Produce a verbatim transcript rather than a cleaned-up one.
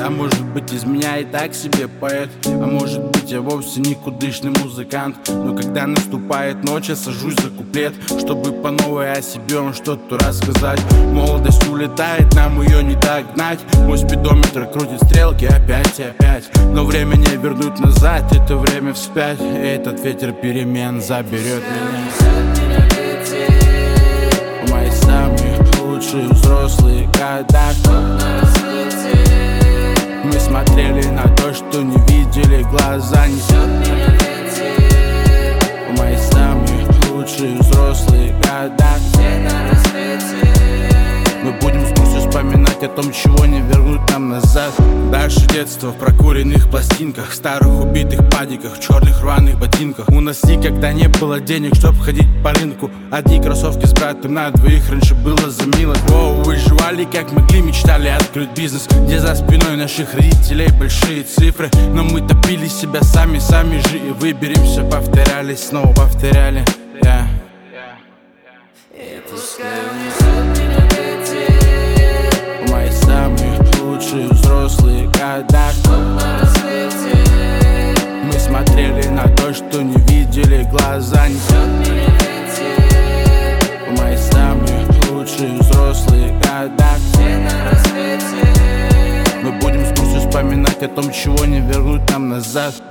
А может быть, из меня и так себе поэт. А может быть, я вовсе никудышный музыкант. Но когда наступает ночь, я сажусь за куплет, чтобы по новой о себе он что-то рассказать. Молодость улетает, нам ее не догнать. Мой спидометр крутит стрелки опять и опять. Но время не вернуть назад, это время вспять. И этот ветер перемен заберет меня. В мои самые лучшие взрослые года мы смотрели на то, что не видели глаза. В мои самые лучшие взрослые года мы будем с грустью вспоминать о том, чего не вернуть нам назад. Дальше детство в прокуренных пластинках, старых убитых падиках, черных рваных ботинках. У нас никогда не было денег, чтоб ходить по рынку. Одни кроссовки с братом на двоих, раньше было за милость. Воу, выживали как могли, мечтали открыть бизнес, где за спиной наших родителей большие цифры. Но мы топили себя сами, сами же и выберемся. Повторяли, снова повторяли, yeah. И пускай унесет меня ветер в мои самые лучшие взрослые года. Мы смотрели на то, что не видели глаза. В мои самые лучшие взрослые года мы будем с грустью вспоминать о том, чего не вернуть нам назад.